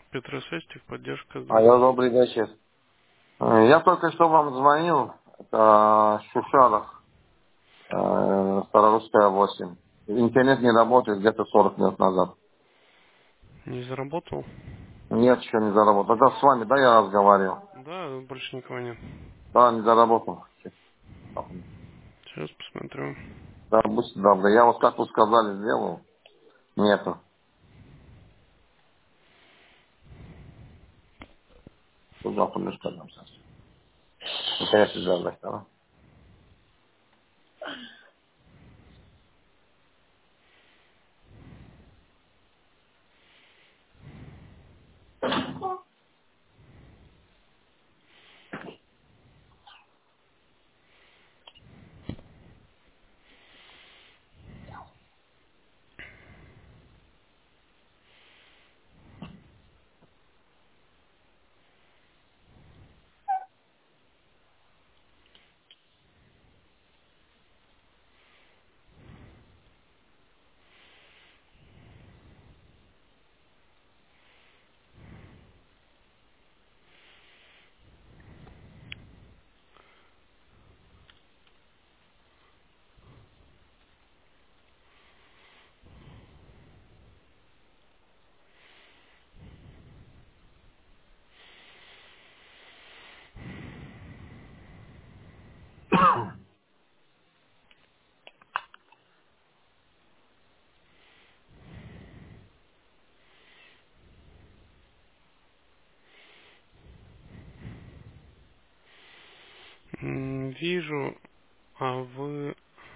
Петросвязь, техподдержка, Алло, здравствуйте. добрый вечер. Я только что вам звонил. Это Шушарах, Старорусская 8. Интернет не работает где-то 40 минут назад. Не заработал? Нет, еще не заработал. Да, с вами, да, я разговаривал. Да, больше никого нет. Да, не заработал. Сейчас посмотрю. Да, будьте добры. Я вот, как вы сказали, сделал. Нету. Туда помешка там сейчас. Конечно, жалко, да? Вижу, а вы...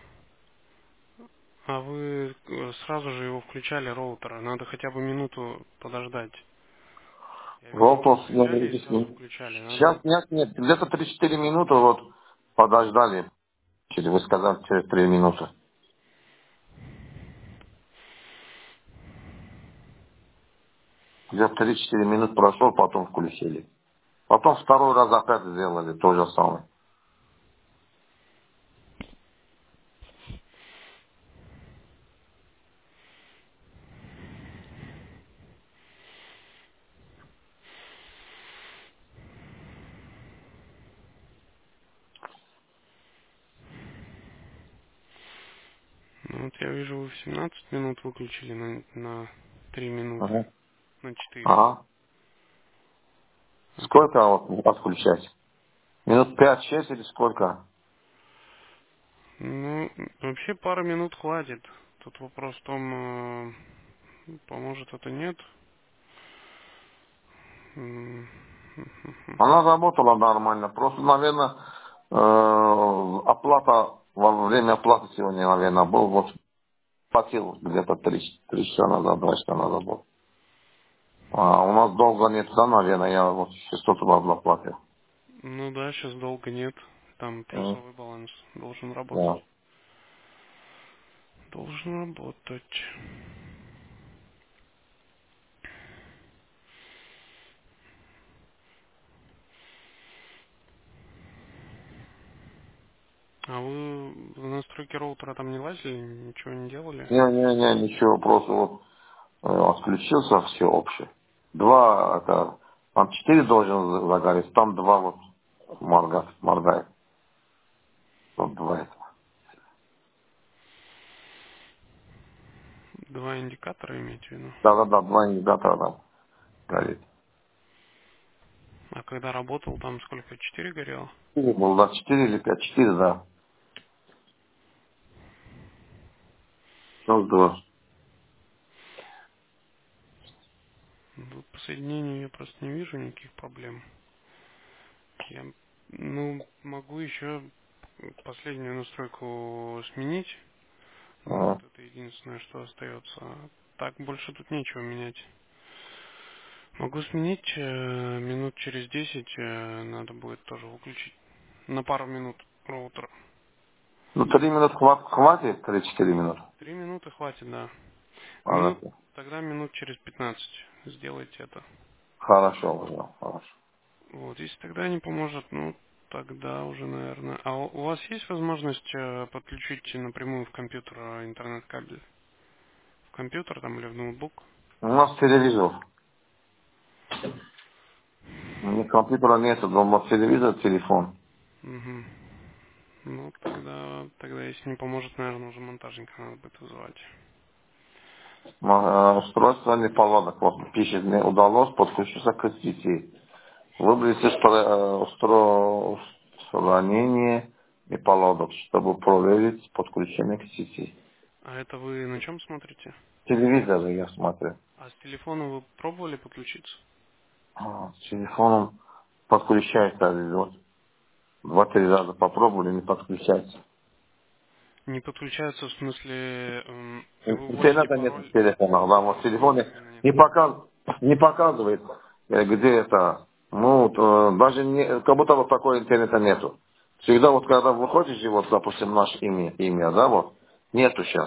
А вы сразу же его включали, роутера. Надо хотя бы минуту подождать. Я вижу, вы Вопрос я взяли не и сразу объясню. включали. Надо... Сейчас нет. Где-то 3-4 минуты вот подождали. Вы сказали через 3 минуты. Где-то 3-4 минут прошло, потом включили. Потом второй раз опять сделали то же самое. Ну, вот я вижу, вы в 17 минут выключили на 3 минуты. Ага. На 4. Ага. Сколько вот отключать? Минут 5-6 или сколько? Ну, вообще пара минут хватит. Тут вопрос в том, поможет это нет. М, Она работала нормально. Просто, наверное, оплата, во время оплаты сегодня, наверное, был вот платил где-то 3 часа назад, 2 часа назад был. А у нас долго нет, да, наверное, я вот 600 рублей платил. Ну да, сейчас долго нет. Там плюсовой баланс должен работать. Да. Должен работать. А вы в настройки роутера там не лазили, ничего не делали? Не, ничего, просто вот отключился, все общее. Два, это, там 4 должен загореть, там два вот моргает. Вот два это. Два индикатора имеете в виду? Да, два индикатора там горит. А когда работал, там сколько? 4 горело? Был, да, 4 или 5 4 да. Ну, два. Ну, по соединению я просто не вижу никаких проблем. Я, ну, могу еще последнюю настройку сменить. Ну, Ага. вот это единственное, что остается. А так больше тут нечего менять. Могу сменить минут через 10. Надо будет тоже выключить на пару минут роутер. Ну, 3 минут хватит, 3-4 минуты. 3 минуты хватит, да. Минут, Хорошо. тогда минут через 15 сделайте это. Хорошо, уже, хорошо. Вот, если тогда не поможет, ну, тогда уже, наверное... А у вас есть возможность подключить напрямую в компьютер интернет-кабель? В компьютер там или в ноутбук? У нас телевизор. У меня компьютера нету, дома телевизор, телефон. Угу. Ну, тогда если не поможет, наверное, уже монтажника надо будет вызывать. Устройство неполадок. Вот пишет, не удалось подключиться к сети. Выбросьте устранение неполадок, чтобы проверить подключение к сети. А это вы на чем смотрите? Телевизор я смотрю. А с телефона вы пробовали подключиться? С телефоном подключается. Вот. 2-3 раза попробовали, не подключается. Не подключается, в смысле, вы вводите Интернета нет в пароль, телефоне, да, вот в интернета телефоне именно нет. не показывает, где это. Ну, вот, даже не, как будто вот такого интернета нету. Всегда вот когда выходишь, и вот, допустим, наше имя, да, вот, нету сейчас.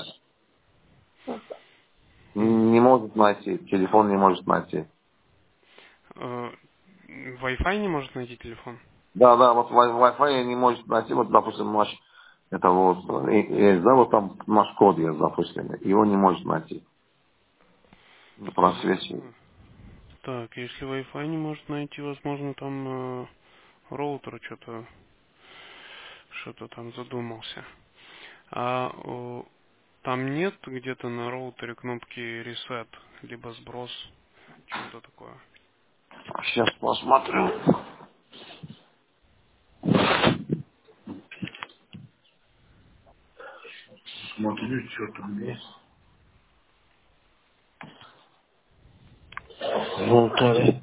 Мгм. Не может найти, телефон не может найти. Э, Wi-Fi не может найти телефон? Да, да, вот Wi-Fi не может найти, вот, допустим, наш, это вот, есть, да, вот там наш код есть, допустим, его не может найти. Просвечивает. Так, если Wi-Fi не может найти, возможно, там роутер что-то там задумался. А там нет где-то на роутере кнопки reset, либо сброс, чего-то такое? Сейчас посмотрю. Смотрю, что там есть. Роутеры.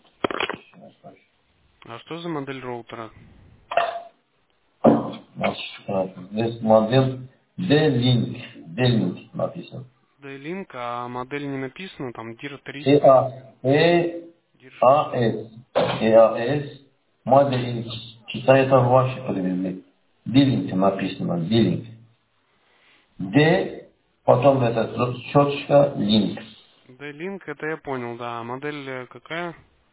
А что за модель роутера? Здесь модель D-Link. D-Link написано. D-Link, а модель не написана, там DIR 300, E-A-S. DIR 600. E-A-S. Модель Китай это ваши привезли. D-Link написано. D-Link. D, потом это четочка, link. D-Link, это я понял, да. А модель какая?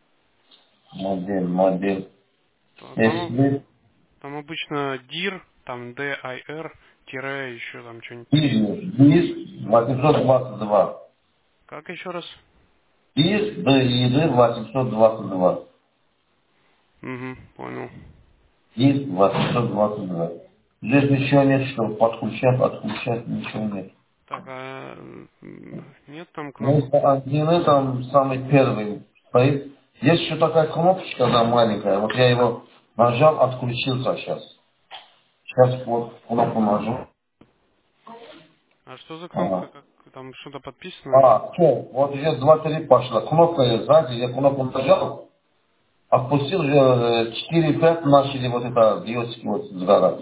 Модель. Там, Если там обычно DIR, там DIR, тире еще там что-нибудь 300. ДИР 822. Как еще раз? ДИР 822. Угу, понял. ДИР 822. Здесь ничего нет, что подключать, отключать, ничего нет. Так, а нет там кнопок? Вместо антенны там самый первый стоит. Есть еще такая кнопочка, да, маленькая. Вот я его нажал, отключился сейчас. Сейчас вот кнопку нажал. А что за кнопка? Ага. Как там что-то подписано на ней? Все, вот уже 2-3 пошла. Кнопка есть сзади, я кнопку нажал, отпустил, уже 4-5 начали вот это диодики вот сгорать.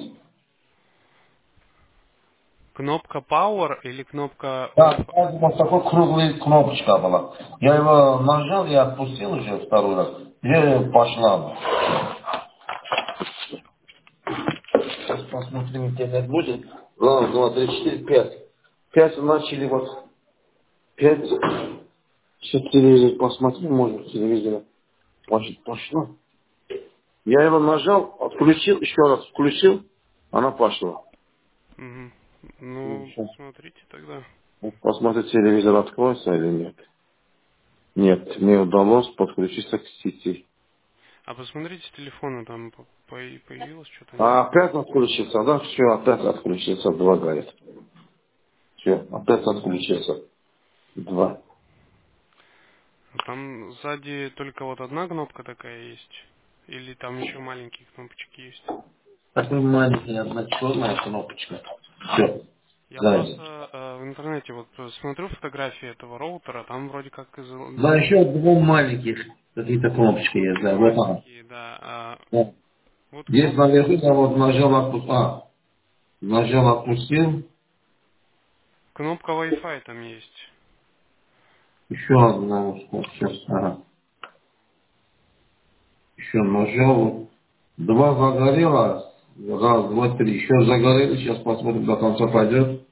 Кнопка Power или кнопка Да, Wi-Fi? сзади вот такой круглый кнопочка была. Я его нажал и отпустил уже второй раз. И пошла. Сейчас посмотрим, интернет будет. Раз, два, три, четыре, пять. Пять начали вот. Пять. Сейчас телевизор посмотрим, может телевизор пошло. Я его нажал, отключил, еще раз включил, она пошла. Угу. Ну, Сейчас. смотрите тогда. Посмотрим, телевизор откроется или нет. Нет, не удалось подключиться к сети. А посмотрите с телефона, там появилось что-то, нет? А опять отключился, да? Все, опять отключился, два говорит. Все, опять отключился. Два. А там сзади только вот одна кнопка такая есть? Или там еще маленькие кнопочки есть? Такая маленькая, одна черная кнопочка. Все, Я сзади. просто в интернете вот смотрю фотографии этого роутера, там вроде как Да, еще два маленьких какие-то кнопочки есть, две да, вот она. маленькие, да. А Да. вот Здесь наверху, я вот нажал, нажал, отпустил. кнопка Wi-Fi там есть. Еще одна, вот сейчас, ага. Еще нажал, вот. Два загорело, раз, два, три. Еще загорели, сейчас посмотрим, до конца пойдет.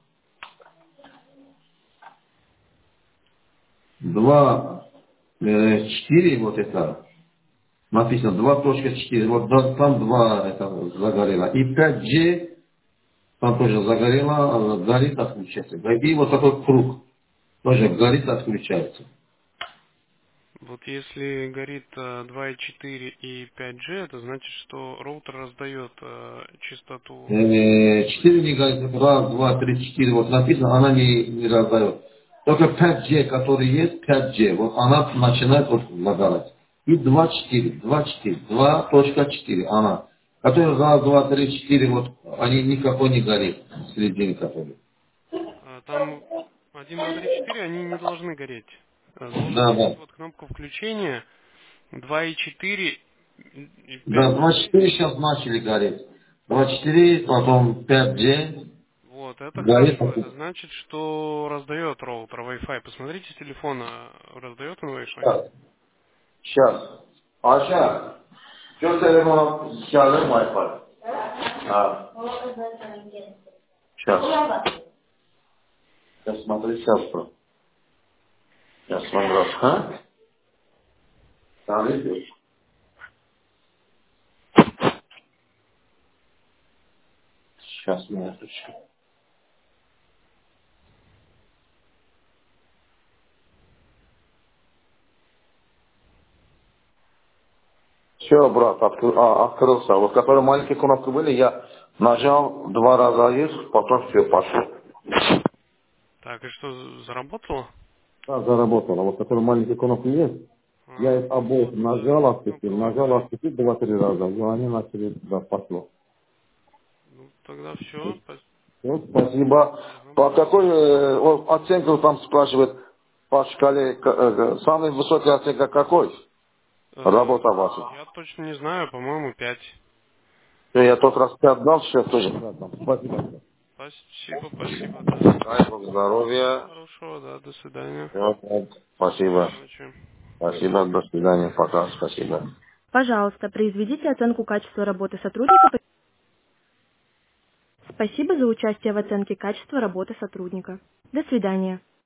Два, четыре, вот это, написано 2.4, вот там два это загорело. И 5G, там тоже загорело, горит, отключается. И вот такой круг, тоже горит, отключается. Вот если горит 2.4 и 5G, это значит, что роутер раздает частоту. 4 не говорит, раз, два, три, четыре, вот написано, она не раздает. Только 5G, который есть, 5G, вот она начинает вот загорать. И 2.4, 2.4, 2.4, она. Который раз, два, три, четыре, вот они никакой не горит, середине который. Там 1, 2, 3, 4, они не должны гореть. Должен Да, гореть да. вот кнопка включения 2.4 и Да, 5G. 2.4 сейчас начали гореть. 2.4, потом 5G, Вот, это горит. хорошо. Это значит, что раздает роутер Wi-Fi. Посмотрите с телефона, раздает он Wi-Fi. Сейчас, сейчас. Аша, что телефоном сейчас Wi-Fi? А, сейчас. Сейчас смотри, сейчас про. Сейчас смотрю. А? Смотрите. Сейчас минуточку. Все, брат, открылся. Вот которые маленькие кнопки были, я нажал два раза есть, потом все пошло. Так, и что, заработало? Да, заработало. Вот которые маленькие кнопки есть, я их Ну обоих вот, кнопка нажал, Wi-Fi. отступил два-три раза, и они начали, да, пошло. Ну, тогда все, Вот, спасибо. должно По быть какой нормально. оценке там спрашивает по шкале, самая высокая оценка какой? Работа ваша. Я точно не знаю, по-моему, 5. Я тот раз 5 дал, сейчас тоже 5 дам. Спасибо. Спасибо, да. Дай Бог Всего здоровья. хорошего, да, до свидания. Всё, Спокойной спасибо. ночи. Спасибо, до свидания, пока, спасибо. Пожалуйста, произведите оценку качества работы сотрудника. Спасибо за участие в оценке качества работы сотрудника. До свидания.